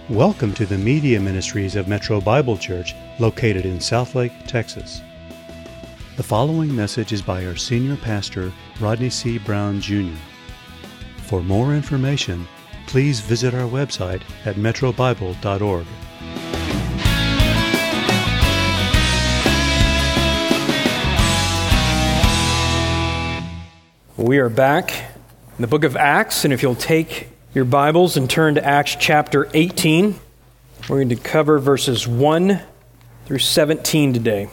Welcome to the Media Ministries of Metro Bible Church, located in Southlake, Texas. The following message is by our senior pastor, Rodney C. Brown, Jr. For more information, please visit our website at metrobible.org. We are back in the book of Acts, and if you'll take your Bibles and turn to Acts chapter 18, we're going to cover verses 1 through 17 today.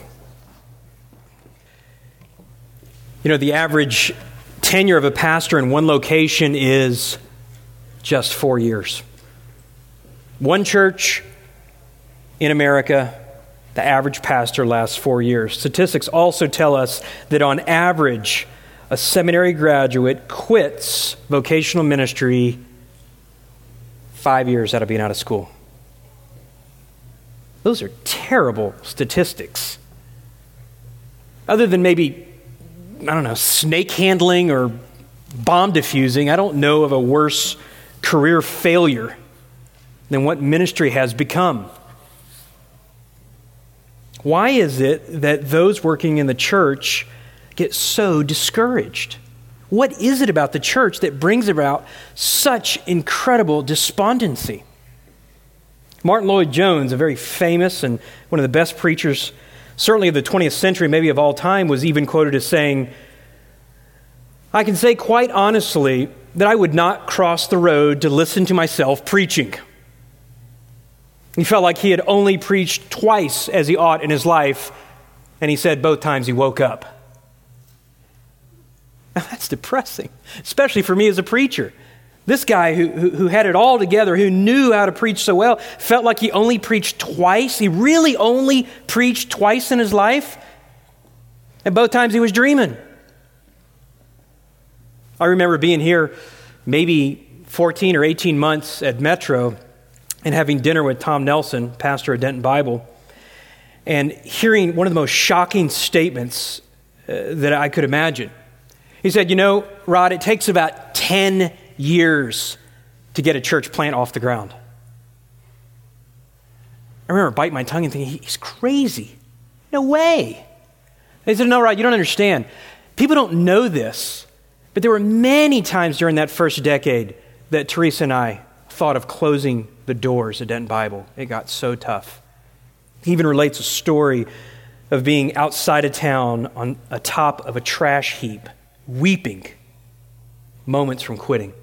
You know, the average tenure of a pastor in one location is just 4 years. One church in America, the average pastor lasts 4 years. Statistics also tell us that on average, a seminary graduate quits vocational ministry 5 years out of being out of school. Those are terrible statistics. Other than maybe, snake handling or bomb defusing, I don't know of a worse career failure than what ministry has become. Why is it that those working in the church get so discouraged? What is it about the church that brings about such incredible despondency? Martin Lloyd-Jones, a very famous and one of the best preachers, certainly of the 20th century, maybe of all time, was even quoted as saying, "I can say quite honestly that I would not cross the road to listen to myself preaching." He felt like he had only preached twice as he ought in his life, and he said both times he woke up. Now, that's depressing, especially for me as a preacher. This guy who had it all together, who knew how to preach so well, felt like he only preached twice. He really only preached twice in his life. And both times he was dreaming. I remember being here maybe 14 or 18 months at Metro and having dinner with Tom Nelson, pastor of Denton Bible, and hearing one of the most shocking statements that I could imagine. He said, Rod, it takes about 10 years to get a church plant off the ground. I remember biting my tongue and thinking, he's crazy. No way. He said, no, Rod, you don't understand. People don't know this, but there were many times during that first decade that Teresa and I thought of closing the doors at Denton Bible. It got so tough. He even relates a story of being outside of town on atop of a trash heap, weeping moments from quitting.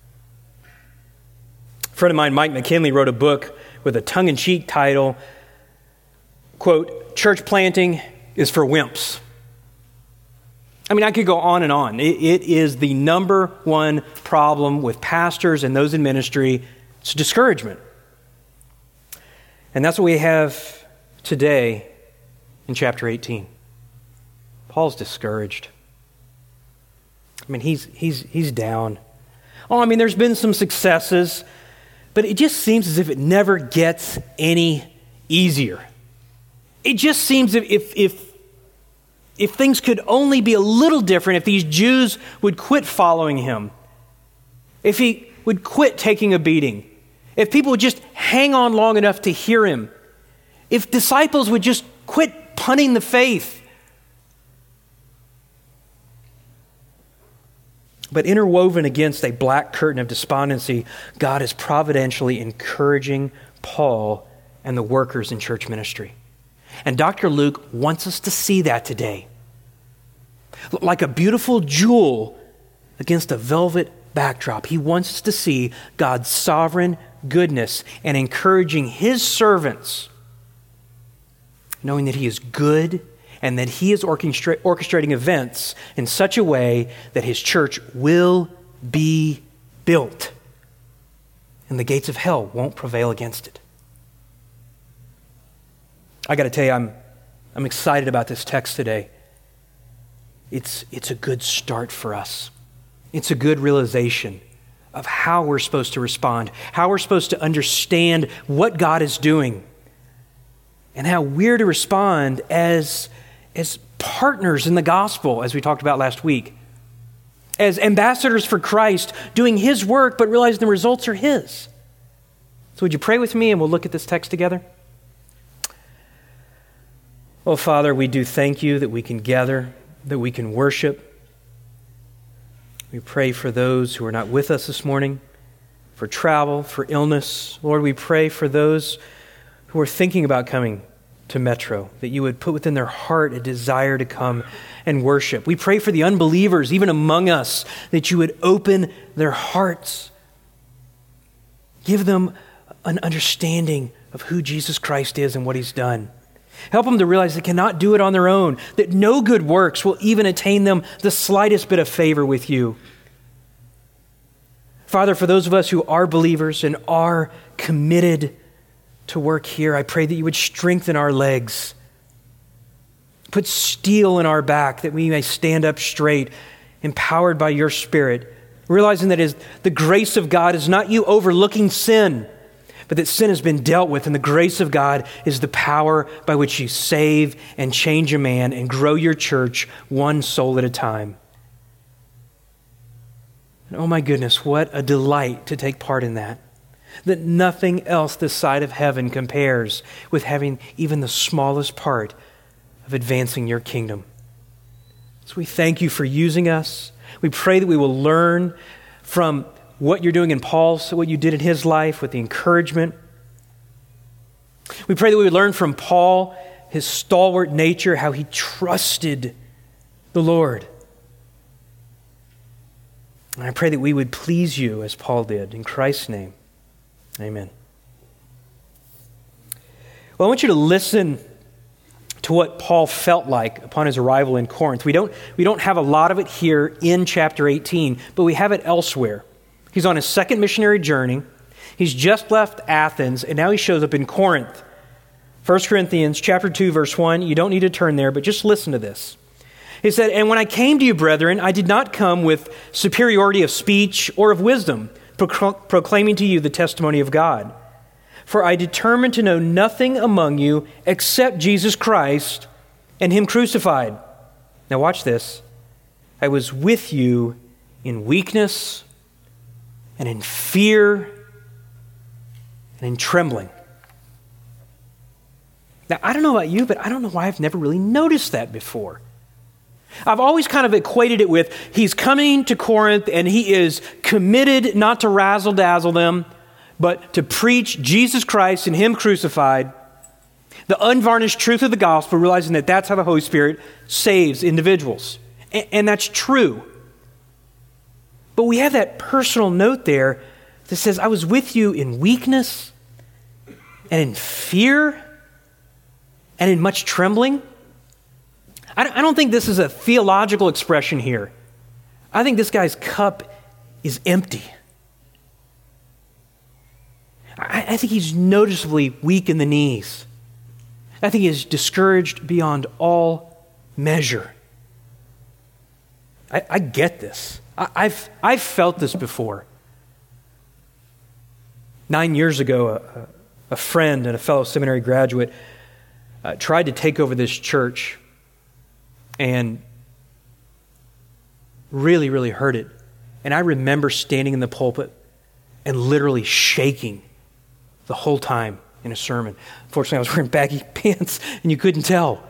A friend of mine, Mike McKinley, wrote a book with a tongue-in-cheek title, quote, "Church Planting is for Wimps." I could go on and on. It is the number one problem with pastors and those in ministry. It's discouragement. And that's what we have today in chapter 18. Paul's discouraged. He's down. There's been some successes, but it just seems as if it never gets any easier. It just seems if things could only be a little different, if these Jews would quit following him, if he would quit taking a beating, if people would just hang on long enough to hear him, if disciples would just quit punting the faith. But interwoven against a black curtain of despondency, God is providentially encouraging Paul and the workers in church ministry. And Dr. Luke wants us to see that today. Like a beautiful jewel against a velvet backdrop, he wants us to see God's sovereign goodness and encouraging his servants, knowing that he is good and that he is orchestrating events in such a way that his church will be built and the gates of hell won't prevail against it. I got to tell you, I'm excited about this text today. It's a good start for us. It's a good realization of how we're supposed to respond, how we're supposed to understand what God is doing, and how we're to respond as partners in the gospel, as we talked about last week. as ambassadors for Christ, doing his work, but realizing the results are his. So would you pray with me and we'll look at this text together? Oh, Father, we do thank you that we can gather, that we can worship. We pray for those who are not with us this morning, for travel, for illness. Lord, we pray for those who are thinking about coming to Metro, that you would put within their heart a desire to come and worship. We pray for the unbelievers, even among us, that you would open their hearts. Give them an understanding of who Jesus Christ is and what he's done. Help them to realize they cannot do it on their own, that no good works will even attain them the slightest bit of favor with you. Father, for those of us who are believers and are committed to work here, I pray that you would strengthen our legs, put steel in our back that we may stand up straight, empowered by your Spirit, realizing that the grace of God is not you overlooking sin, but that sin has been dealt with, and the grace of God is the power by which you save and change a man and grow your church one soul at a time. And oh my goodness, what a delight to take part in that. That nothing else this side of heaven compares with having even the smallest part of advancing your kingdom. So we thank you for using us. We pray that we will learn from what you're doing in Paul's, what you did in his life with the encouragement. We pray that we would learn from Paul, his stalwart nature, how he trusted the Lord. And I pray that we would please you as Paul did. In Christ's name, amen. Well, I want you to listen to what Paul felt like upon his arrival in Corinth. We don't have a lot of it here in chapter 18, but we have it elsewhere. He's on his second missionary journey. He's just left Athens, and now he shows up in Corinth. 1 Corinthians chapter 2, verse 1. You don't need to turn there, but just listen to this. He said, "And when I came to you, brethren, I did not come with superiority of speech or of wisdom, proclaiming to you the testimony of God. For I determined to know nothing among you except Jesus Christ and him crucified." Now watch this. "I was with you in weakness and in fear and in trembling." Now, I don't know about you, but I don't know why I've never really noticed that before. I've always kind of equated it with he's coming to Corinth and he is committed not to razzle-dazzle them, but to preach Jesus Christ and him crucified, the unvarnished truth of the gospel, realizing that that's how the Holy Spirit saves individuals. And that's true. But we have that personal note there that says, "I was with you in weakness and in fear and in much trembling." I don't think this is a theological expression here. I think this guy's cup is empty. I think he's noticeably weak in the knees. I think he's discouraged beyond all measure. I get this. I've felt this before. 9 years ago, a friend and a fellow seminary graduate tried to take over this church and really, really hurt it. And I remember standing in the pulpit and literally shaking the whole time in a sermon. Fortunately, I was wearing baggy pants and you couldn't tell.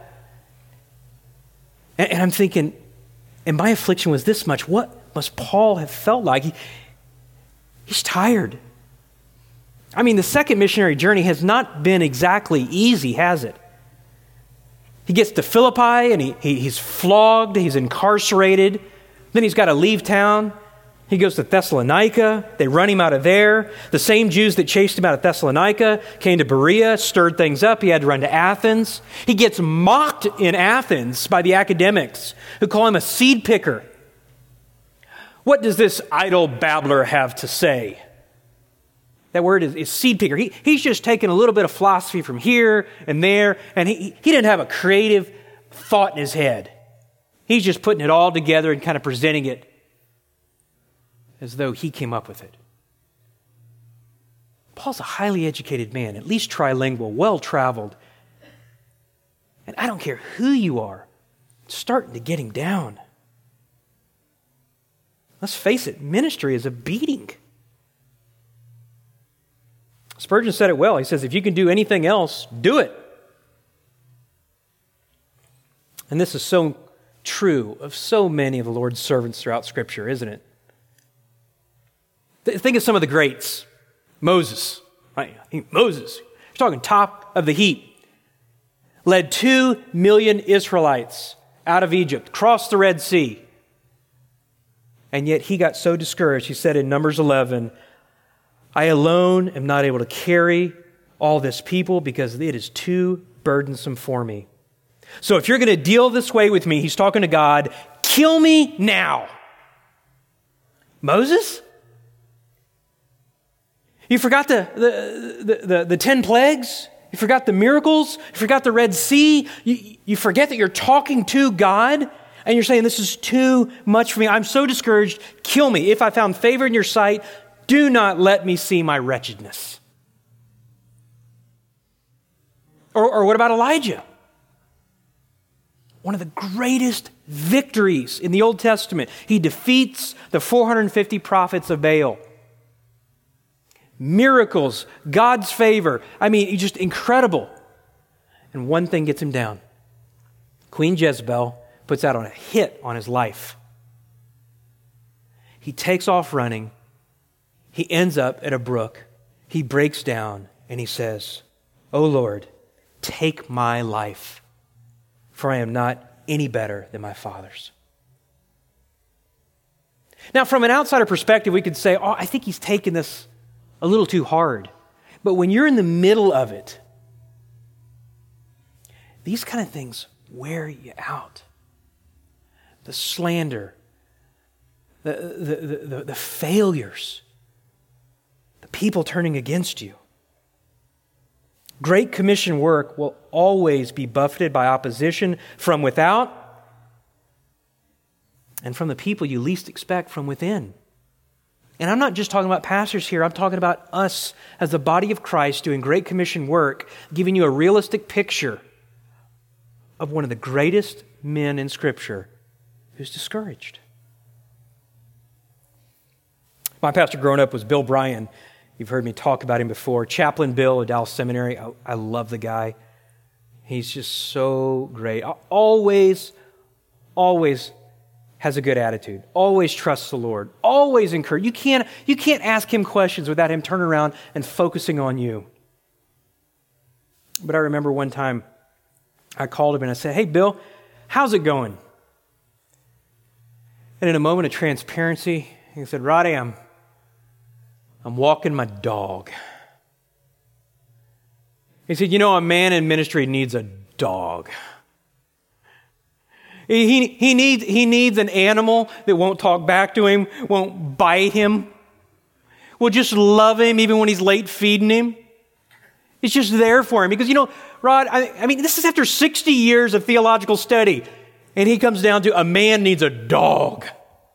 And I'm thinking, and my affliction was this much. What must Paul have felt like? He's tired. I mean, the second missionary journey has not been exactly easy, has it? He gets to Philippi and he's flogged, he's incarcerated. Then he's got to leave town. He goes to Thessalonica. They run him out of there. The same Jews that chased him out of Thessalonica came to Berea, stirred things up. He had to run to Athens. He gets mocked in Athens by the academics who call him a seed picker. What does this idle babbler have to say? That word is seed picker. He's just taking a little bit of philosophy from here and there, and he didn't have a creative thought in his head. He's just putting it all together and kind of presenting it as though he came up with it. Paul's a highly educated man, at least trilingual, well-traveled. And I don't care who you are, it's starting to get him down. Let's face it, ministry is a beating. Spurgeon said it well. He says, if you can do anything else, do it. And this is so true of so many of the Lord's servants throughout Scripture, isn't it? Think of some of the greats. Moses, right? Moses, you're talking top of the heap. Led 2 million Israelites out of Egypt, crossed the Red Sea. And yet he got so discouraged, he said in Numbers 11, I alone am not able to carry all this people because it is too burdensome for me. So if you're going to deal this way with me, he's talking to God, kill me now. Moses? You forgot the 10 plagues? You forgot the miracles? You forgot the Red Sea? You forget that you're talking to God and you're saying, this is too much for me. I'm so discouraged. Kill me. If I found favor in your sight, do not let me see my wretchedness. Or what about Elijah? One of the greatest victories in the Old Testament. He defeats the 450 prophets of Baal. Miracles, God's favor. I mean, he's just incredible. And one thing gets him down. Queen Jezebel puts out a hit on his life. He takes off running. He ends up at a brook. He breaks down and he says, "O Lord, take my life, for I am not any better than my fathers." Now, from an outsider perspective, we could say, oh, I think he's taken this a little too hard. But when you're in the middle of it, these kind of things wear you out. The slander, the failures, the people turning against you. Great Commission work will always be buffeted by opposition from without and from the people you least expect from within. And I'm not just talking about pastors here. I'm talking about us as the body of Christ doing Great Commission work, giving you a realistic picture of one of the greatest men in Scripture who's discouraged. My pastor growing up was Bill Bryan. You've heard me talk about him before. Chaplain Bill at Dallas Seminary. I love the guy. He's just so great. Always has a good attitude. Always trusts the Lord. Always encourage. You can't ask him questions without him turning around and focusing on you. But I remember one time I called him and I said, "Hey, Bill, how's it going?" And in a moment of transparency, he said, "Roddy, I'm walking my dog." He said, "A man in ministry needs a dog. He needs an animal that won't talk back to him, won't bite him, will just love him even when he's late feeding him. It's just there for him." Because, Rod, I mean, this is after 60 years of theological study, and he comes down to a man needs a dog.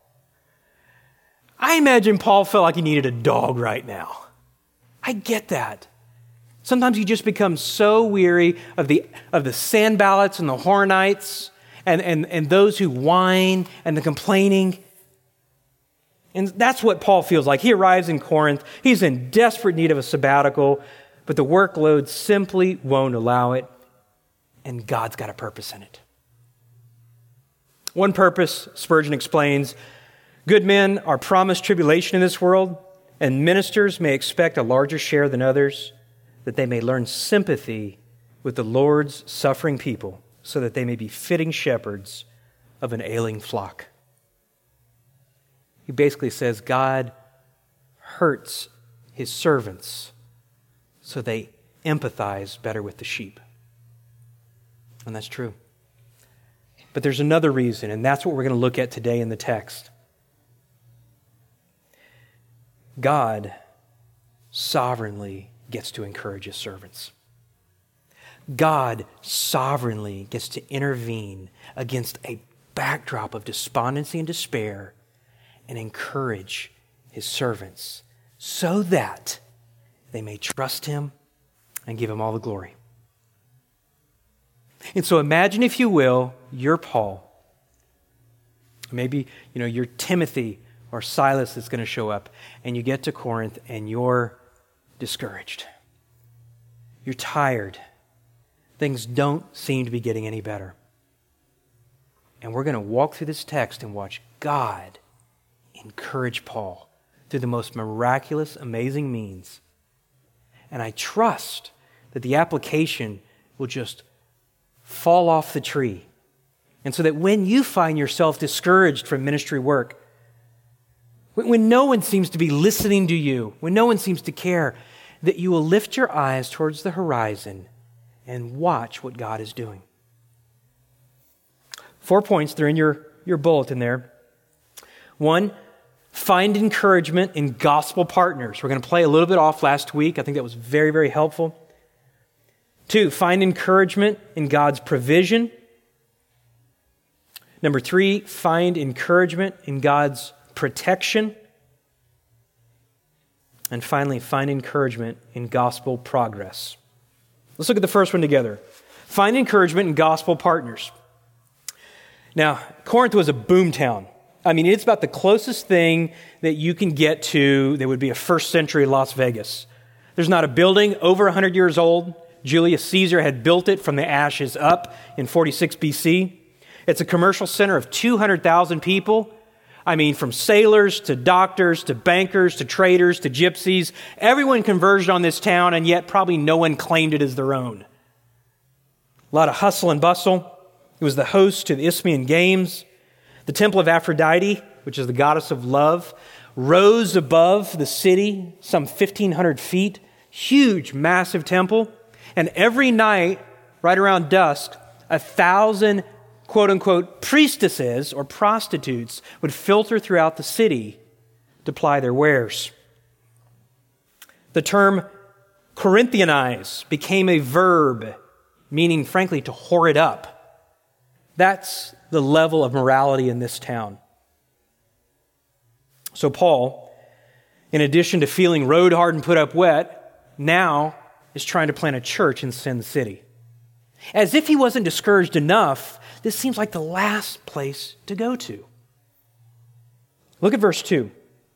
I imagine Paul felt like he needed a dog right now. I get that. Sometimes you just become so weary of the Sanballats and the Hornites and those who whine and the complaining. And that's what Paul feels like. He arrives in Corinth. He's in desperate need of a sabbatical, but the workload simply won't allow it, and God's got a purpose in it. One purpose, Spurgeon explains, good men are promised tribulation in this world, and ministers may expect a larger share than others, that they may learn sympathy with the Lord's suffering people, so that they may be fitting shepherds of an ailing flock. He basically says God hurts his servants so they empathize better with the sheep. And that's true. But there's another reason, and that's what we're going to look at today in the text. God sovereignly gets to encourage his servants. God sovereignly gets to intervene against a backdrop of despondency and despair and encourage his servants so that they may trust him and give him all the glory. And so imagine, if you will, you're Paul. Maybe, you're Timothy or Silas that's going to show up, and you get to Corinth and you're discouraged. You're tired. Things don't seem to be getting any better. And we're going to walk through this text and watch God encourage Paul through the most miraculous, amazing means. And I trust that the application will just fall off the tree. And so that when you find yourself discouraged from ministry work, when no one seems to be listening to you, when no one seems to care, that you will lift your eyes towards the horizon and watch what God is doing. 4 points, they're in your bulletin there. 1, find encouragement in gospel partners. We're going to play a little bit off last week. I think that was very, very helpful. 2, find encouragement in God's provision. Number 3, find encouragement in God's protection. And finally, find encouragement in gospel progress. Let's look at the first one together. Find encouragement in gospel partners. Now, Corinth was a boom town. I mean, it's about the closest thing that you can get to that would be a first century Las Vegas. There's not a building over 100 years old. Julius Caesar had built it from the ashes up in 46 BC. It's a commercial center of 200,000 people. I mean, from sailors to doctors to bankers to traders to gypsies. Everyone converged on this town, and yet probably no one claimed it as their own. A lot of hustle and bustle. It was the host to the Isthmian Games. The Temple of Aphrodite, which is the goddess of love, rose above the city some 1,500 feet. Huge, massive temple. And every night, right around dusk, 1,000 quote-unquote priestesses or prostitutes would filter throughout the city to ply their wares. The term Corinthianize became a verb, meaning, frankly, to whore it up. That's the level of morality in this town. So Paul, in addition to feeling road hard and put up wet, now is trying to plant a church in Sin City. As if he wasn't discouraged enough, this seems like the last place to go to. Look at verse 2.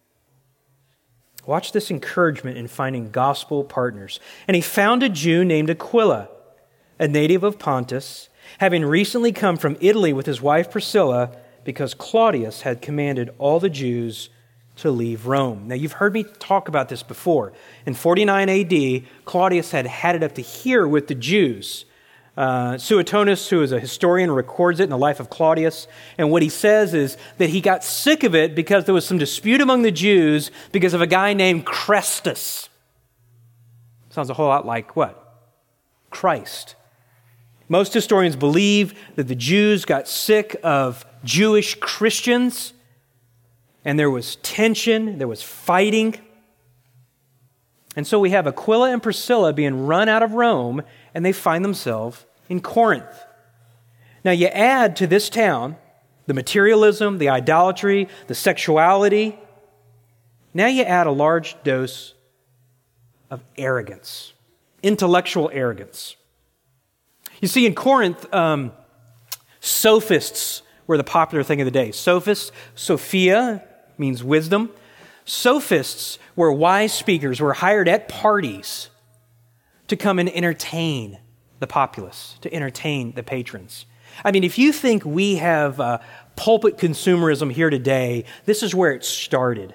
Watch this encouragement in finding gospel partners. And he found a Jew named Aquila, a native of Pontus, having recently come from Italy with his wife Priscilla, because Claudius had commanded all the Jews to leave Rome. Now, you've heard me talk about this before. In 49 AD, Claudius had it up to here with the Jews. Suetonius, who is a historian, records it in the life of Claudius. And what he says is that he got sick of it because there was some dispute among the Jews because of a guy named Chrestus. Sounds a whole lot like what? Christ. Most historians believe that the Jews got sick of Jewish Christians, and there was tension, there was fighting. And so we have Aquila and Priscilla being run out of Rome, and they find themselves in Corinth. Now you add to this town the materialism, the idolatry, the sexuality. Now you add a large dose of arrogance, intellectual arrogance. You see, in Corinth, sophists were the popular thing of the day. Sophists, Sophia, means wisdom. Sophists were wise speakers who were hired at parties to come and entertain the populace, to entertain the patrons. I mean, if you think we have pulpit consumerism here today, this is where it started.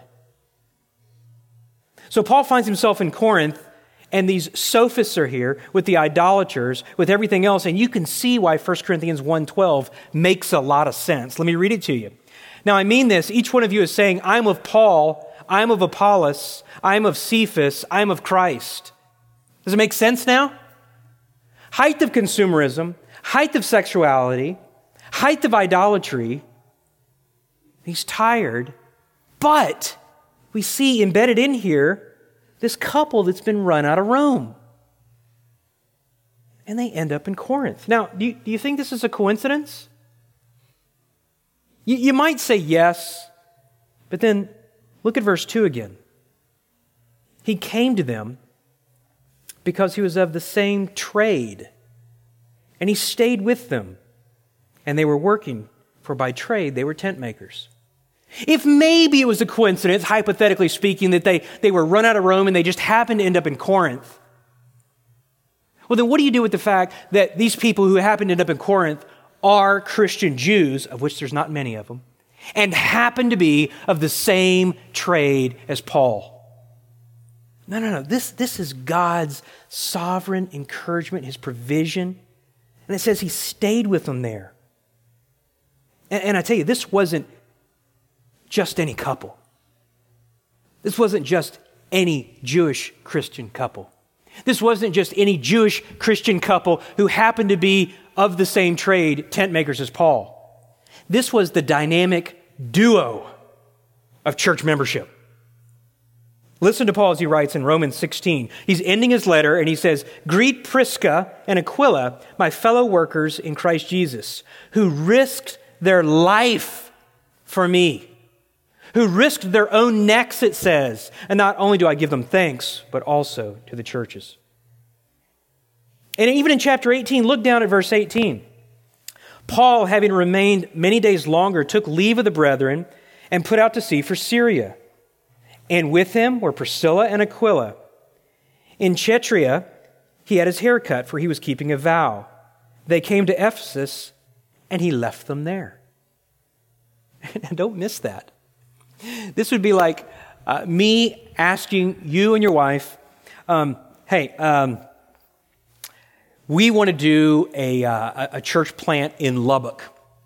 So Paul finds himself in Corinth, and these sophists are here with the idolaters, with everything else, and you can see why 1 Corinthians 1:12 makes a lot of sense. Let me read it to you. Now, I mean this. Each one of you is saying, I'm of Paul, I'm of Apollos, I'm of Cephas, I'm of Christ. Does it make sense now? Height of consumerism, height of sexuality, height of idolatry. He's tired, but we see embedded in here this couple that's been run out of Rome. And they end up in Corinth. Now, do you think this is a coincidence? You might say yes, but then look at verse 2 again. He came to them because he was of the same trade, and he stayed with them, and they were working, for by trade they were tent makers. If maybe it was a coincidence, hypothetically speaking, that they were run out of Rome and they just happened to end up in Corinth, Well, then what do you do with the fact that these people who happen to end up in Corinth are Christian Jews, of which there's not many of them, and happen to be of the same trade as Paul? No. This is God's sovereign encouragement, His provision. And it says He stayed with them there. And I tell you, this wasn't just any couple. This wasn't just any Jewish Christian couple. This wasn't just any Jewish Christian couple who happened to be of the same trade, tent makers, as Paul. This was the dynamic duo of church membership. Listen to Paul as he writes in Romans 16. He's ending his letter and he says, "Greet Prisca and Aquila, my fellow workers in Christ Jesus, who risked their life for me." Who risked their own necks, it says. And not only do I give them thanks, but also to the churches. And even in chapter 18, look down at verse 18. Paul, having remained many days longer, took leave of the brethren and put out to sea for Syria. And with him were Priscilla and Aquila. In Chetria, he had his hair cut, for he was keeping a vow. They came to Ephesus, and he left them there. And don't miss that. This would be like me asking you and your wife, hey, we want to do a church plant in Lubbock.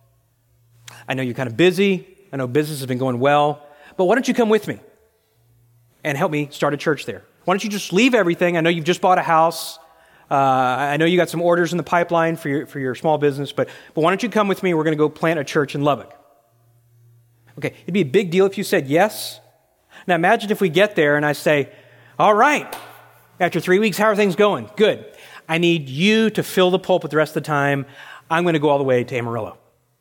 I know you're kind of busy. I know business has been going well. But why don't you come with me and help me start a church there? Why don't you just leave everything? I know you've just bought a house. I know you got some orders in the pipeline for your small business. But why don't you come with me? We're going to go plant a church in Lubbock. Okay, it'd be a big deal if you said yes. Now imagine if we get there and I say, all right, after 3 weeks, how are things going? Good. I need you to fill the pulpit the rest of the time. I'm going to go all the way to Amarillo.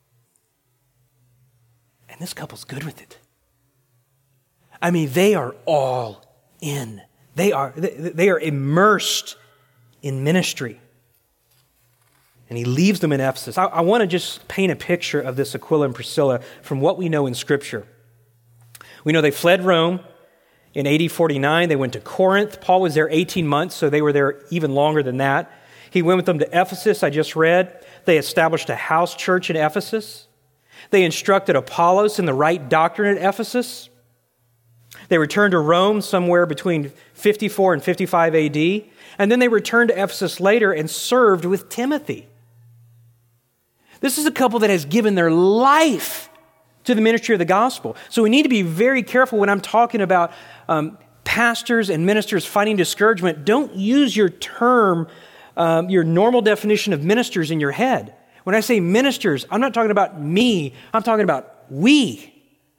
And this couple's good with it. I mean, they are all in. They are immersed in ministry. And he leaves them in Ephesus. I want to just paint a picture of this Aquila and Priscilla from what we know in Scripture. We know they fled Rome in AD 49. They went to Corinth. Paul was there 18 months, so they were there even longer than that. He went with them to Ephesus, I just read. They established a house church in Ephesus. They instructed Apollos in the right doctrine at Ephesus. They returned to Rome somewhere between 54 and 55 AD. And then they returned to Ephesus later and served with Timothy. This is a couple that has given their life to the ministry of the gospel. So we need to be very careful when I'm talking about pastors and ministers fighting discouragement. Don't use your term, your normal definition of ministers in your head. When I say ministers, I'm not talking about me. I'm talking about we.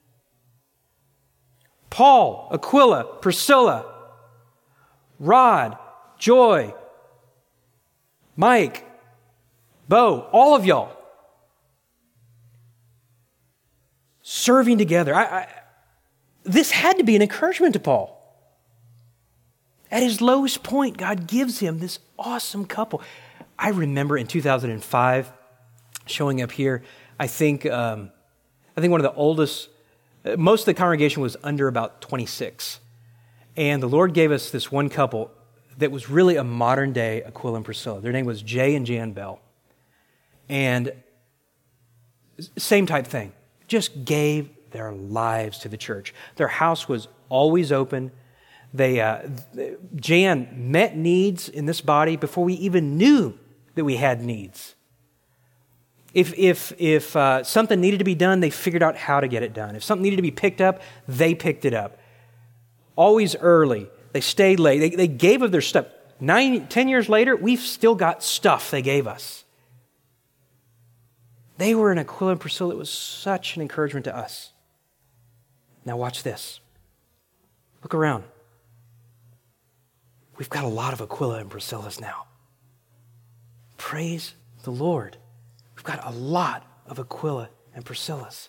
Paul, Aquila, Priscilla, Rod, Joy, Mike, Bo, all of y'all. Serving together. This had to be an encouragement to Paul. At his lowest point, God gives him this awesome couple. I remember in 2005 showing up here. I think one of the oldest, most of the congregation was under about 26. And the Lord gave us this one couple that was really a modern day Aquila and Priscilla. Their name was Jay and Jan Bell. And same type thing. Just gave their lives to the church. Their house was always open. Jan met needs in this body before we even knew that we had needs. If something needed to be done, they figured out how to get it done. If something needed to be picked up, they picked it up. Always early. They stayed late. They gave of their stuff. 10 years later, we've still got stuff they gave us. They were an Aquila and Priscilla. It was such an encouragement to us. Now watch this. Look around. We've got a lot of Aquila and Priscillas now. Praise the Lord. We've got a lot of Aquila and Priscillas.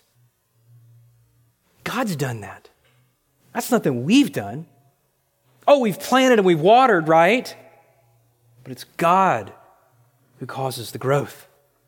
God's done that. That's nothing we've done. Oh, we've planted and we've watered, right? But it's God who causes the growth.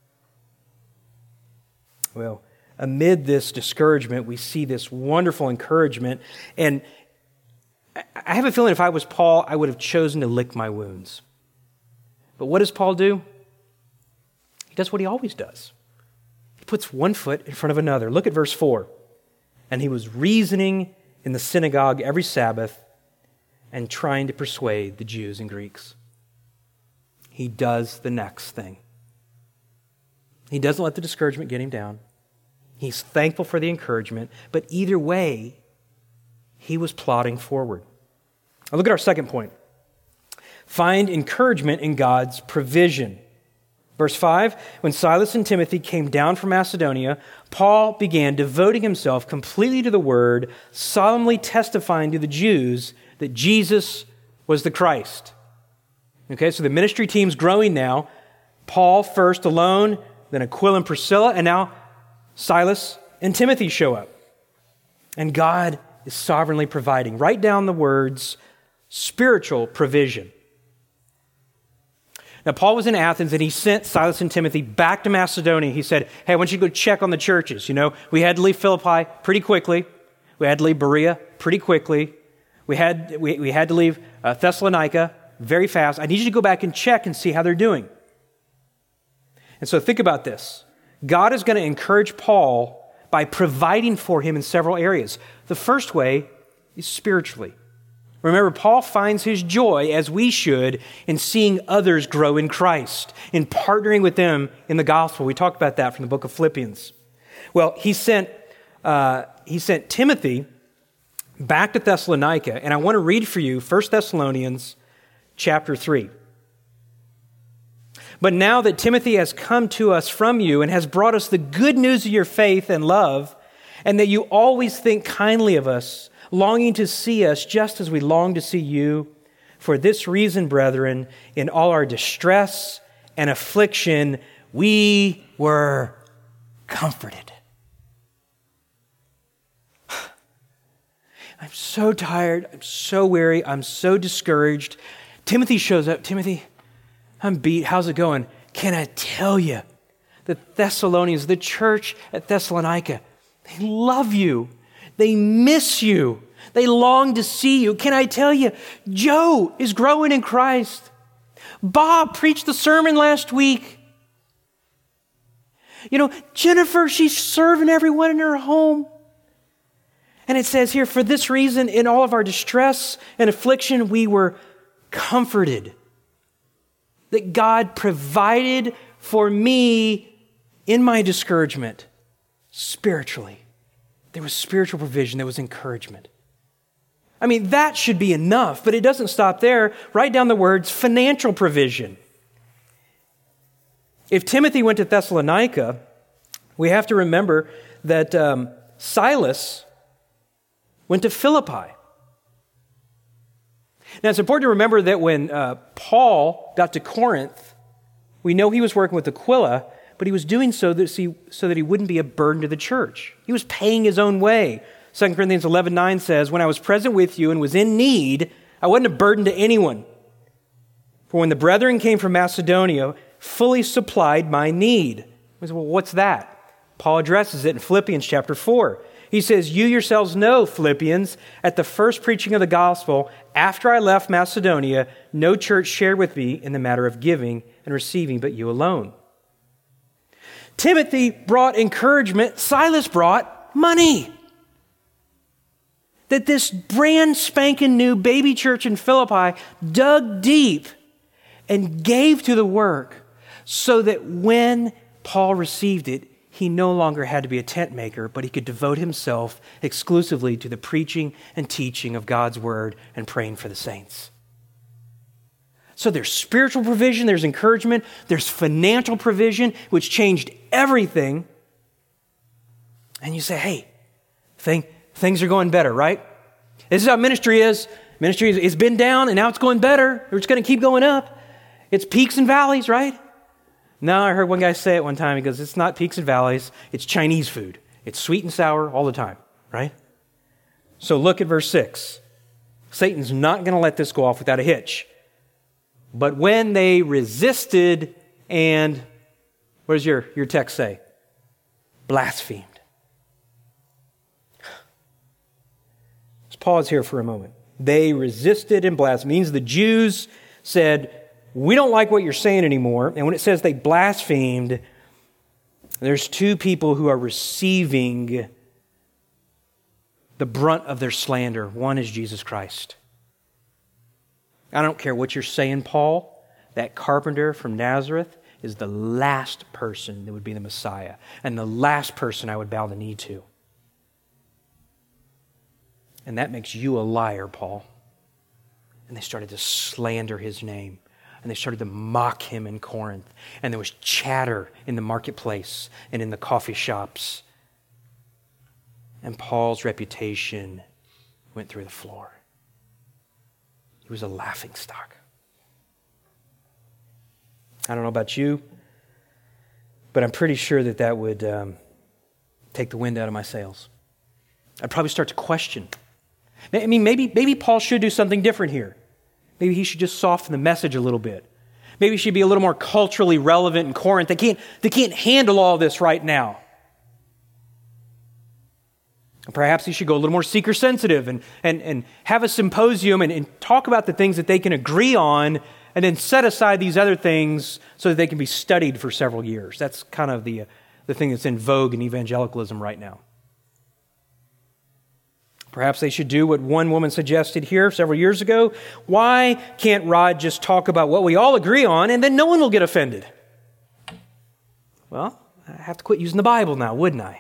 Well, amid this discouragement, we see this wonderful encouragement. And I have a feeling if I was Paul, I would have chosen to lick my wounds. But what does Paul do? He does what he always does. He puts one foot in front of another. Look at verse 4. And he was reasoning in the synagogue every Sabbath and trying to persuade the Jews and Greeks. He does the next thing. He doesn't let the discouragement get him down. He's thankful for the encouragement, but either way, he was plodding forward. Now look at our second point. Find encouragement in God's provision. Verse 5, when Silas and Timothy came down from Macedonia, Paul began devoting himself completely to the word, solemnly testifying to the Jews that Jesus was the Christ. Okay, so the ministry team's growing now. Paul first alone, then Aquila and Priscilla, and now Silas and Timothy show up. And God is sovereignly providing. Write down the words, spiritual provision. Now, Paul was in Athens, and he sent Silas and Timothy back to Macedonia. He said, hey, I want you to go check on the churches. You know, we had to leave Philippi pretty quickly. We had to leave Berea pretty quickly. We had to leave Thessalonica very fast. I need you to go back and check and see how they're doing. And so think about this. God is going to encourage Paul by providing for him in several areas. The first way is spiritually. Remember, Paul finds his joy, as we should, in seeing others grow in Christ, in partnering with them in the gospel. We talked about that from the book of Philippians. Well, he sent Timothy back to Thessalonica, and I want to read for you 1 Thessalonians chapter 3. But now that Timothy has come to us from you and has brought us the good news of your faith and love, and that you always think kindly of us, longing to see us just as we long to see you. For this reason, brethren, in all our distress and affliction, we were comforted. I'm so tired. I'm so weary. I'm so discouraged. Timothy shows up. Timothy, I'm beat. How's it going? Can I tell you, the Thessalonians, the church at Thessalonica, they love you. They miss you. They long to see you. Can I tell you, Joe is growing in Christ. Bob preached the sermon last week. You know, Jennifer, she's serving everyone in her home. And it says here, for this reason, in all of our distress and affliction, we were comforted. That God provided for me in my discouragement spiritually. There was spiritual provision. There was encouragement. I mean, that should be enough, but it doesn't stop there. Write down the words financial provision. If Timothy went to Thessalonica, we have to remember that Silas went to Philippi. Now, it's important to remember that when Paul got to Corinth, we know he was working with Aquila, but he was doing so that he wouldn't be a burden to the church. He was paying his own way. 2 Corinthians 11:9 says, when I was present with you and was in need, I wasn't a burden to anyone. For when the brethren came from Macedonia, fully supplied my need. We say, well, what's that? Paul addresses it in Philippians chapter 4. He says, you yourselves know, Philippians, at the first preaching of the gospel, after I left Macedonia, no church shared with me in the matter of giving and receiving, but you alone. Timothy brought encouragement. Silas brought money. That this brand spanking new baby church in Philippi dug deep and gave to the work so that when Paul received it, he no longer had to be a tent maker, but he could devote himself exclusively to the preaching and teaching of God's word and praying for the saints. So there's spiritual provision, there's encouragement, there's financial provision, which changed everything. And you say, hey, things are going better, right? This is how ministry is. Ministry it's been down and now it's going better. We're just going to keep going up. It's peaks and valleys, right? No, I heard one guy say it one time. He goes, it's not peaks and valleys. It's Chinese food. It's sweet and sour all the time, right? So look at verse 6. Satan's not going to let this go off without a hitch. But when they resisted and, what does your text say? Blasphemed. Let's pause here for a moment. They resisted and blasphemed. It means the Jews said, we don't like what you're saying anymore. And when it says they blasphemed, there's two people who are receiving the brunt of their slander. One is Jesus Christ. I don't care what you're saying, Paul. That carpenter from Nazareth is the last person that would be the Messiah, and the last person I would bow the knee to. And that makes you a liar, Paul. And they started to slander his name. And they started to mock him in Corinth. And there was chatter in the marketplace and in the coffee shops. And Paul's reputation went through the floor. He was a laughingstock. I don't know about you, but I'm pretty sure that would take the wind out of my sails. I'd probably start to question. I mean, maybe Paul should do something different here. Maybe he should just soften the message a little bit. Maybe he should be a little more culturally relevant in Corinth. They can't handle all this right now. Perhaps he should go a little more seeker-sensitive and have a symposium and talk about the things that they can agree on, and then set aside these other things so that they can be studied for several years. That's kind of the thing that's in vogue in evangelicalism right now. Perhaps they should do what one woman suggested here several years ago. Why can't Rod just talk about what we all agree on and then no one will get offended? Well, I have to quit using the Bible now, wouldn't I?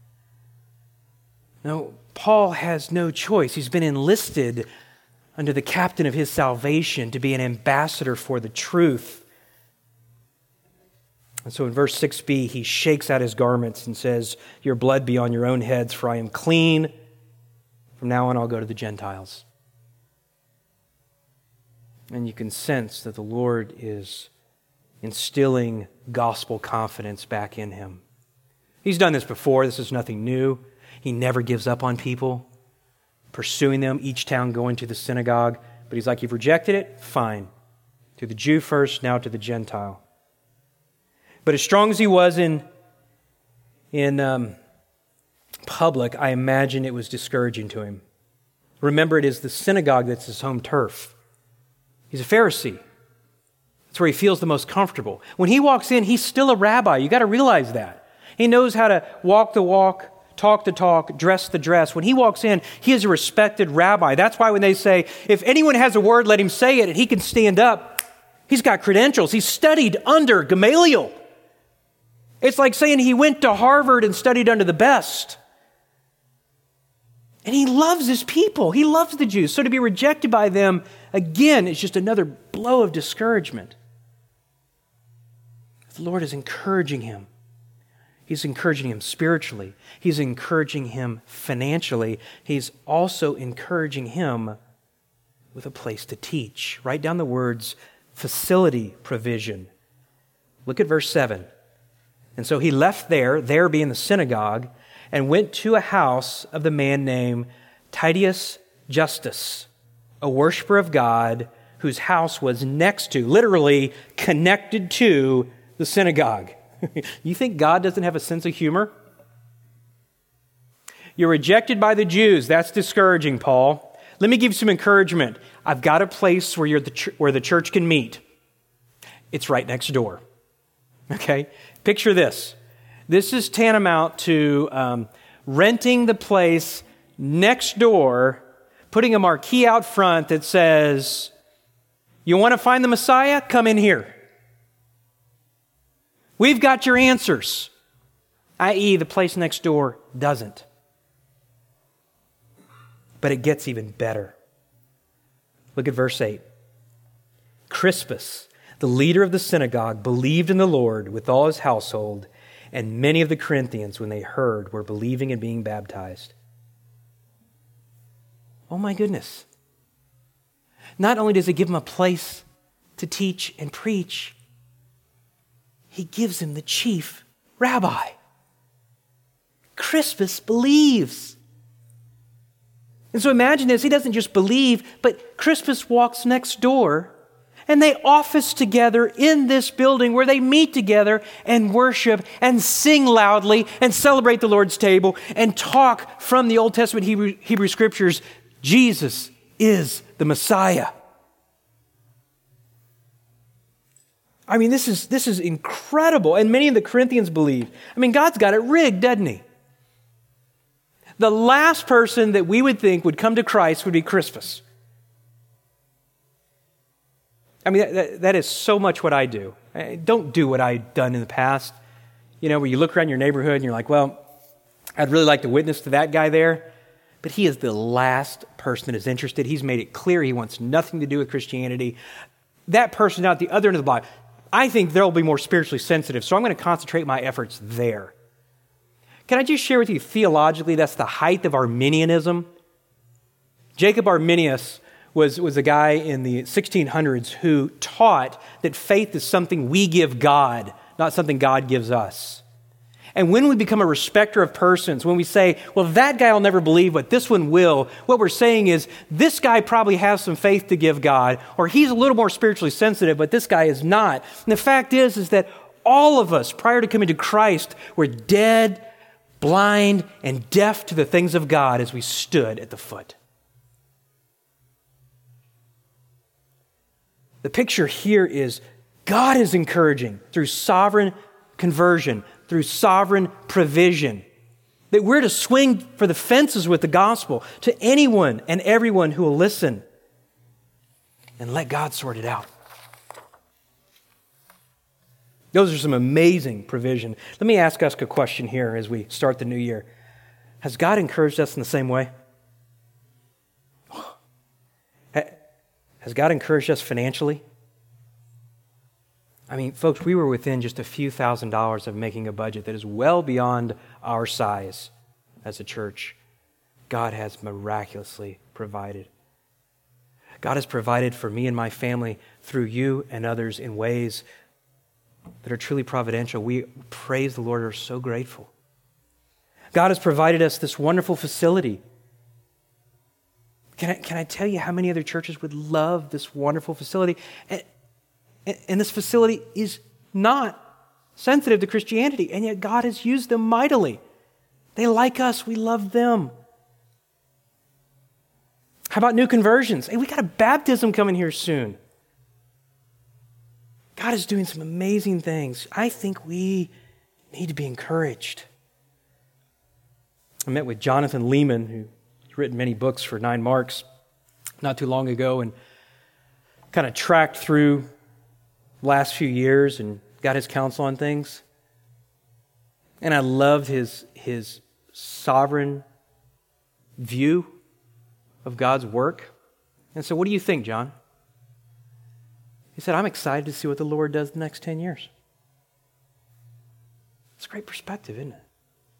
No, Paul has no choice. He's been enlisted under the captain of his salvation to be an ambassador for the truth. And so in verse 6b, he shakes out his garments and says, "Your blood be on your own heads, for I am clean. From now on, I'll go to the Gentiles." And you can sense that the Lord is instilling gospel confidence back in him. He's done this before. This is nothing new. He never gives up on people, pursuing them, each town going to the synagogue. But he's like, you've rejected it? Fine. To the Jew first, now to the Gentile. But as strong as he was in public, I imagine it was discouraging to him. Remember, it is the synagogue that's his home turf. He's a Pharisee. That's where he feels the most comfortable. When he walks in, he's still a rabbi. You got to realize that. He knows how to walk the walk, talk the talk, dress the dress. When he walks in, he is a respected rabbi. That's why when they say, if anyone has a word, let him say it, and he can stand up, he's got credentials. He's studied under Gamaliel. It's like saying he went to Harvard and studied under the best. And he loves his people. He loves the Jews. So to be rejected by them, again, is just another blow of discouragement. The Lord is encouraging him. He's encouraging him spiritually. He's encouraging him financially. He's also encouraging him with a place to teach. Write down the words facility provision. Look at verse 7. And so he left there being the synagogue, and went to a house of the man named Titius Justus, a worshiper of God, whose house was next to, literally connected to, the synagogue. You think God doesn't have a sense of humor? You're rejected by the Jews. That's discouraging, Paul. Let me give you some encouragement. I've got a place where the church can meet. It's right next door. Okay? Picture this. This is tantamount to renting the place next door, putting a marquee out front that says, you want to find the Messiah? Come in here. We've got your answers, i.e. the place next door doesn't. But it gets even better. Look at verse 8. Crispus, the leader of the synagogue, believed in the Lord with all his household, and many of the Corinthians, when they heard, were believing and being baptized. Oh my goodness. Not only does he give him a place to teach and preach, he gives him the chief rabbi. Crispus believes. And so imagine this, he doesn't just believe, but Crispus walks next door, and they office together in this building where they meet together and worship and sing loudly and celebrate the Lord's table and talk from the Old Testament Hebrew Scriptures. Jesus is the Messiah. I mean, this is incredible. And many of the Corinthians believe. I mean, God's got it rigged, doesn't he? The last person that we would think would come to Christ would be Crispus. I mean, that is so much what I do. I don't do what I've done in the past. You know, where you look around your neighborhood and you're like, well, I'd really like to witness to that guy there. But he is the last person that is interested. He's made it clear he wants nothing to do with Christianity. That person out at the other end of the block, I think they'll be more spiritually sensitive, so I'm going to concentrate my efforts there. Can I just share with you theologically, that's the height of Arminianism? Jacob Arminius was a guy in the 1600s who taught that faith is something we give God, not something God gives us. And when we become a respecter of persons, when we say, well, that guy will never believe, but this one will, what we're saying is, this guy probably has some faith to give God, or he's a little more spiritually sensitive, but this guy is not. And the fact is that all of us, prior to coming to Christ, were dead, blind, and deaf to the things of God as we stood at the foot. The picture here is God is encouraging through sovereign conversion, through sovereign provision, that we're to swing for the fences with the gospel to anyone and everyone who will listen and let God sort it out. Those are some amazing provision. Let me ask us a question here as we start the new year. Has God encouraged us in the same way? Has God encouraged us financially? I mean, folks, we were within just a few $1,000s of making a budget that is well beyond our size as a church. God has miraculously provided. God has provided for me and my family through you and others in ways that are truly providential. We praise the Lord, are so grateful. God has provided us this wonderful facility. Can I tell you how many other churches would love this wonderful facility? And this facility is not sensitive to Christianity, and yet God has used them mightily. They like us. We love them. How about new conversions? Hey, we got a baptism coming here soon. God is doing some amazing things. I think we need to be encouraged. I met with Jonathan Lehman, who's written many books for 9 Marks, not too long ago, and kind of tracked through the last few years and got his counsel on things. And I loved his sovereign view of God's work. And so, what do you think, John? He said, I'm excited to see what the Lord does the next 10 years. It's a great perspective, isn't it?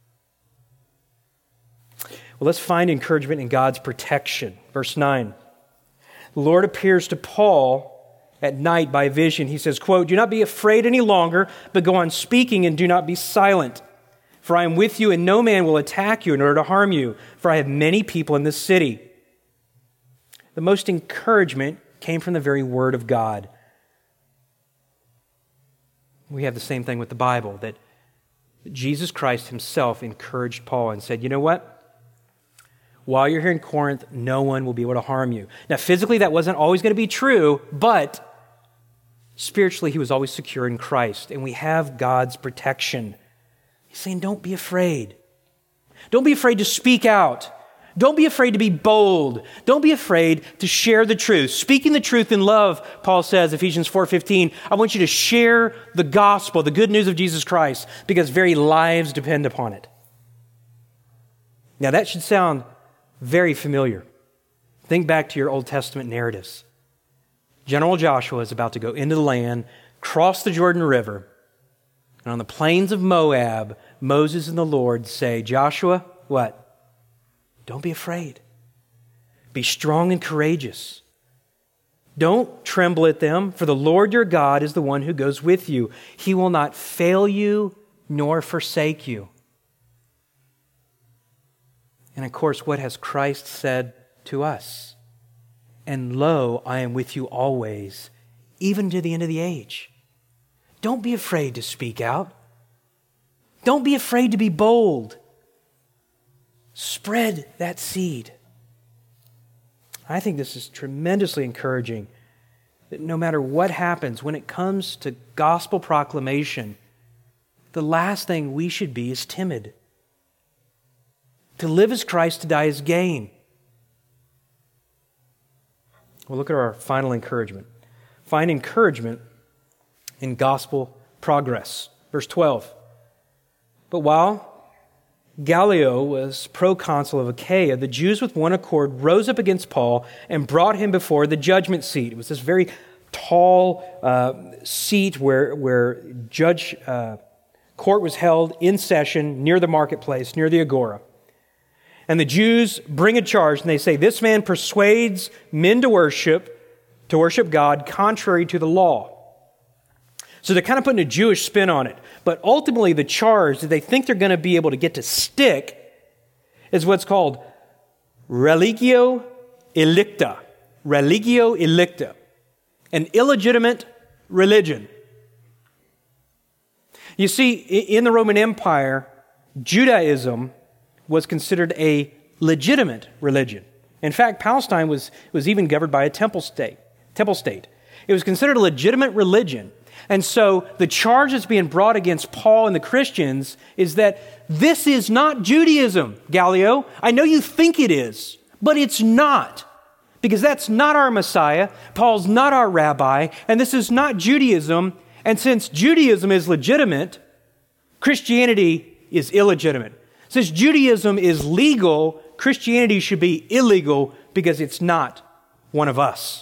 Well, let's find encouragement in God's protection. Verse 9. The Lord appears to Paul at night by vision. He says, quote, do not be afraid any longer, but go on speaking and do not be silent. For I am with you and no man will attack you in order to harm you, for I have many people in this city. The most encouragement came from the very word of God. We have the same thing with the Bible, that Jesus Christ himself encouraged Paul and said, you know what? While you're here in Corinth, no one will be able to harm you. Now, physically, that wasn't always going to be true, but spiritually, he was always secure in Christ, and we have God's protection. He's saying, don't be afraid. Don't be afraid to speak out. Don't be afraid to be bold. Don't be afraid to share the truth. Speaking the truth in love, Paul says, Ephesians 4:15, I want you to share the gospel, the good news of Jesus Christ, because very lives depend upon it. Now, that should sound very familiar. Think back to your Old Testament narratives. General Joshua is about to go into the land, cross the Jordan River, and on the plains of Moab, Moses and the Lord say, Joshua, what? Don't be afraid. Be strong and courageous. Don't tremble at them, for the Lord your God is the one who goes with you. He will not fail you nor forsake you. And of course, what has Christ said to us? And lo, I am with you always, even to the end of the age. Don't be afraid to speak out. Don't be afraid to be bold. Spread that seed. I think this is tremendously encouraging that no matter what happens, when it comes to gospel proclamation, the last thing we should be is timid. To live as Christ, to die as gain. Well, look at our final encouragement. Find encouragement in gospel progress. Verse 12. But while Gallio was proconsul of Achaia, the Jews with one accord rose up against Paul and brought him before the judgment seat. It was this very tall seat where judge court was held in session near the marketplace, near the agora. And the Jews bring a charge, and they say, this man persuades men to worship God contrary to the law. So they're kind of putting a Jewish spin on it. But ultimately, the charge that they think they're going to be able to get to stick is what's called religio ilicta. Religio ilicta. An illegitimate religion. You see, in the Roman Empire, Judaism was considered a legitimate religion. In fact, Palestine was even governed by a temple state. It was considered a legitimate religion. And so the charge that's being brought against Paul and the Christians is that this is not Judaism, Gallio. I know you think it is, but it's not. Because that's not our Messiah. Paul's not our rabbi. And this is not Judaism. And since Judaism is legitimate, Christianity is illegitimate. Since Judaism is legal, Christianity should be illegal because it's not one of us.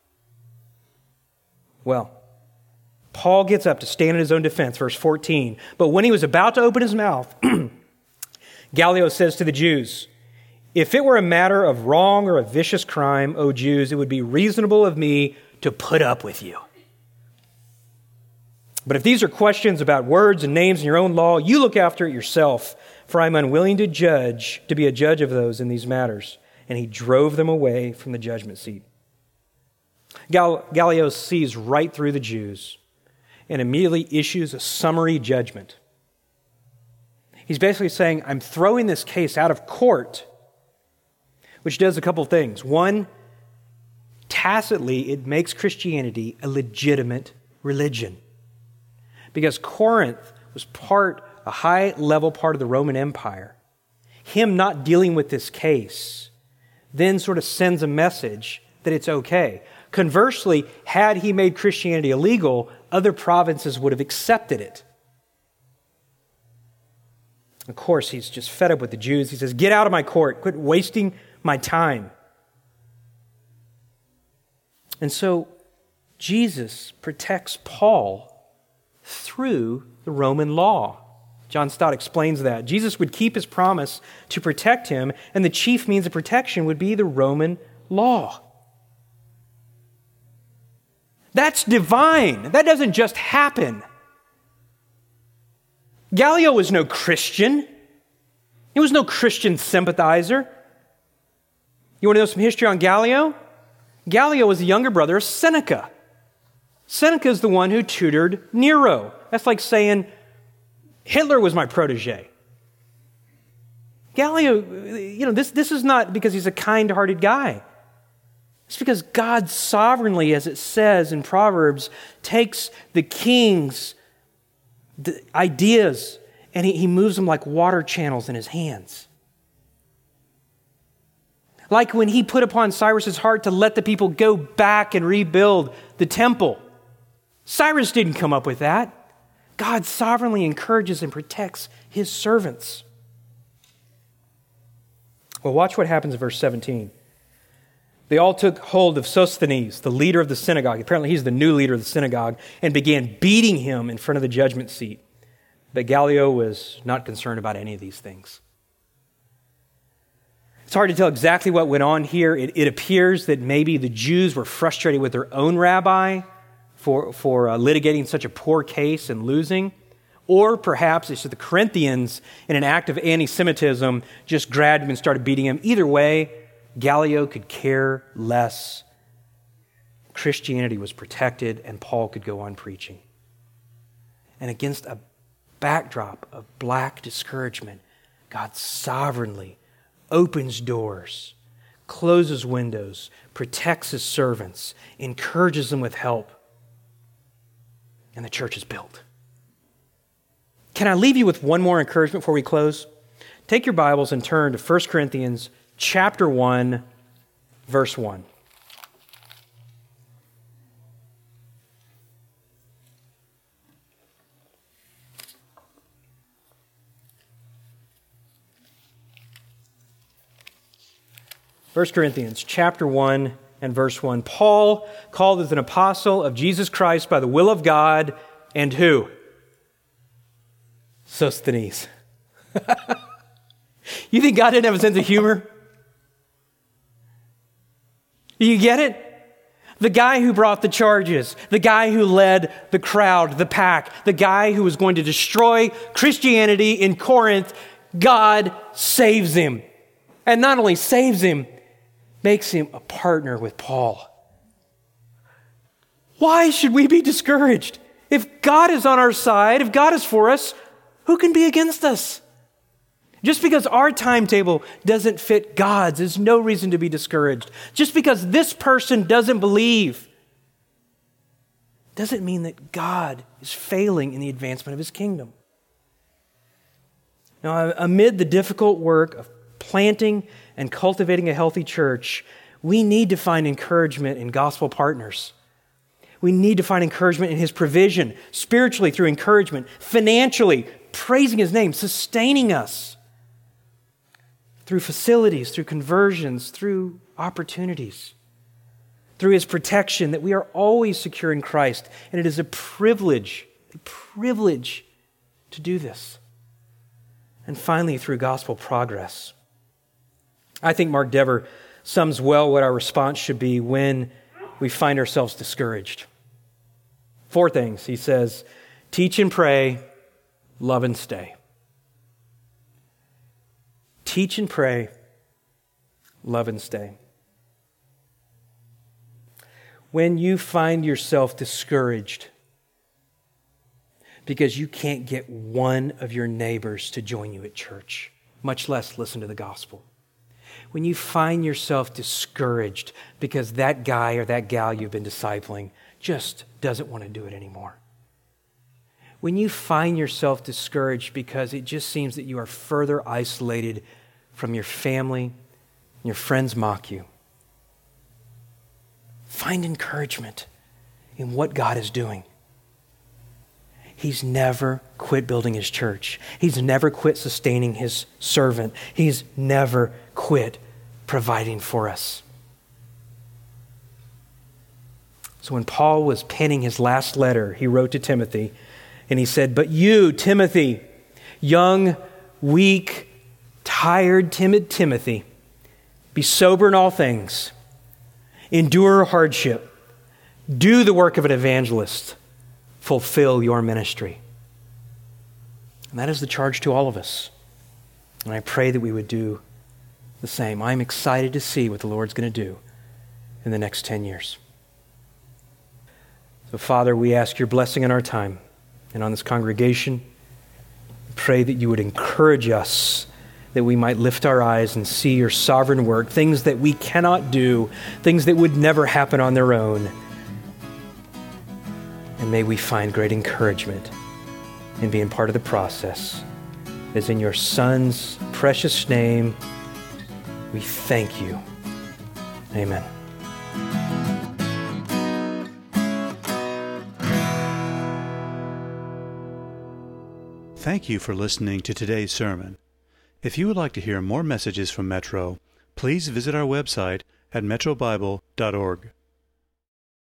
Well, Paul gets up to stand in his own defense, verse 14. But when he was about to open his mouth, Gallio says to the Jews, if it were a matter of wrong or a vicious crime, O Jews, it would be reasonable of me to put up with you. But if these are questions about words and names in your own law, you look after it yourself, for I'm unwilling to be a judge of those in these matters. And he drove them away from the judgment seat. Gallio sees right through the Jews and immediately issues a summary judgment. He's basically saying, I'm throwing this case out of court, which does a couple things. One, tacitly, it makes Christianity a legitimate religion. Because Corinth was a high-level part of the Roman Empire. Him not dealing with this case then sort of sends a message that it's okay. Conversely, had he made Christianity illegal, other provinces would have accepted it. Of course, he's just fed up with the Jews. He says, get out of my court. Quit wasting my time. And so Jesus protects Paul through the Roman law. John Stott explains that. Jesus would keep his promise to protect him, and the chief means of protection would be the Roman law. That's divine. That doesn't just happen. Gallio was no Christian. He was no Christian sympathizer. You want to know some history on Gallio? Gallio was the younger brother of Seneca. Seneca is the one who tutored Nero. That's like saying, Hitler was my protege. Gallio, this is not because he's a kind-hearted guy. It's because God sovereignly, as it says in Proverbs, takes the king's ideas and he moves them like water channels in his hands. Like when he put upon Cyrus's heart to let the people go back and rebuild the temple. Cyrus didn't come up with that. God sovereignly encourages and protects his servants. Well, watch what happens in verse 17. They all took hold of Sosthenes, the leader of the synagogue. Apparently he's the new leader of the synagogue, and began beating him in front of the judgment seat. But Gallio was not concerned about any of these things. It's hard to tell exactly what went on here. It appears that maybe the Jews were frustrated with their own rabbi for litigating such a poor case and losing. Or perhaps it's that the Corinthians, in an act of anti-Semitism, just grabbed him and started beating him. Either way, Gallio could care less. Christianity was protected and Paul could go on preaching. And against a backdrop of black discouragement, God sovereignly opens doors, closes windows, protects his servants, encourages them with help, and the church is built. Can I leave you with one more encouragement before we close? Take your Bibles and turn to 1 Corinthians chapter 1, verse 1. First Corinthians chapter 1 and verse 1. Paul, called as an apostle of Jesus Christ by the will of God, and who? Sosthenes. You think God didn't have a sense of humor? You get it? The guy who brought the charges, the guy who led the crowd, the pack, the guy who was going to destroy Christianity in Corinth, God saves him. And not only saves him, makes him a partner with Paul. Why should we be discouraged? If God is on our side, if God is for us, who can be against us? Just because our timetable doesn't fit God's is no reason to be discouraged. Just because this person doesn't believe doesn't mean that God is failing in the advancement of his kingdom. Now, amid the difficult work of planting and cultivating a healthy church, we need to find encouragement in gospel partners. We need to find encouragement in his provision, spiritually through encouragement, financially, praising his name, sustaining us through facilities, through conversions, through opportunities, through his protection, that we are always secure in Christ. And it is a privilege to do this. And finally, through gospel progress. I think Mark Dever sums well what our response should be when we find ourselves discouraged. 4 things, he says: teach and pray, love and stay. Teach and pray, love and stay. When you find yourself discouraged because you can't get one of your neighbors to join you at church, much less listen to the gospel. When you find yourself discouraged because that guy or that gal you've been discipling just doesn't want to do it anymore. When you find yourself discouraged because it just seems that you are further isolated from your family and your friends mock you, find encouragement in what God is doing. He's never quit building his church. He's never quit sustaining his servant. He's never quit providing for us. So when Paul was penning his last letter, he wrote to Timothy, and he said, "But you, Timothy, young, weak, tired, timid Timothy, be sober in all things, endure hardship, do the work of an evangelist, fulfill your ministry." And that is the charge to all of us. And I pray that we would do the same. I'm excited to see what the Lord's going to do in the next 10 years. So, Father, we ask your blessing on our time and on this congregation. Pray that you would encourage us, that we might lift our eyes and see your sovereign work, things that we cannot do, things that would never happen on their own. And may we find great encouragement in being part of the process. As in your Son's precious name, we thank you. Amen. Thank you for listening to today's sermon. If you would like to hear more messages from Metro, please visit our website at metrobible.org.